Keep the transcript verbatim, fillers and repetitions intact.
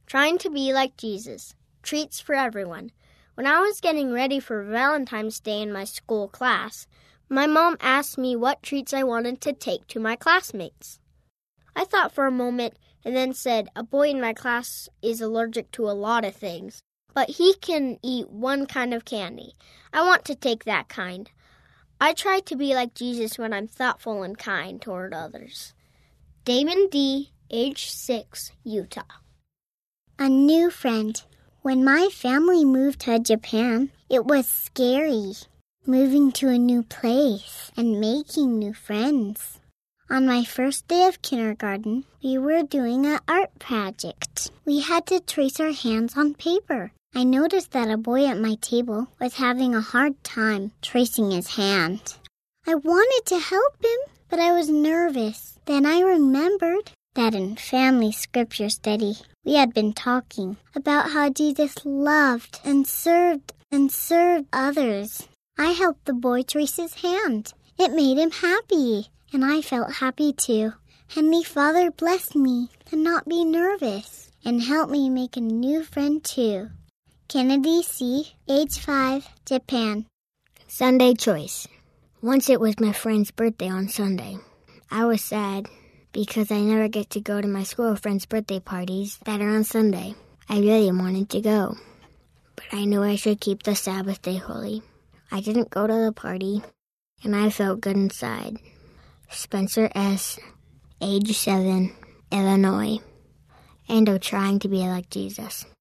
Trying to be like Jesus. Treats for everyone. When I was getting ready for Valentine's Day in my school class, my mom asked me what treats I wanted to take to my classmates. I thought for a moment and then said, a boy in my class is allergic to a lot of things, but he can eat one kind of candy. I want to take that kind. I try to be like Jesus when I'm thoughtful and kind toward others. Damon D., age six, Utah. A new friend. When my family moved to Japan, it was scary, moving to a new place and making new friends. On my first day of kindergarten, we were doing an art project. We had to trace our hands on paper. I noticed that a boy at my table was having a hard time tracing his hand. I wanted to help him, but I was nervous. Then I remembered that in family scripture study, we had been talking about how Jesus loved and served and served others. I helped the boy trace his hand. It made him happy, and I felt happy too. Heavenly Father blessed me to not be nervous and help me make a new friend too. Kennedy C., age five, Japan. Sunday choice. Once it was my friend's birthday on Sunday. I was sad because I never get to go to my school friends' birthday parties that are on Sunday. I really wanted to go, but I knew I should keep the Sabbath day holy. I didn't go to the party, and I felt good inside. Spencer S., age seven, Illinois. And I'm trying to be like Jesus.